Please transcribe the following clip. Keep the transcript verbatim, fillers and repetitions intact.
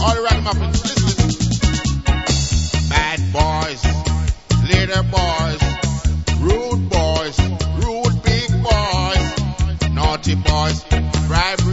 All the ragamuffins, listen, listen. Bad boys, little boys, rude boys, rude big boys, naughty boys, bribe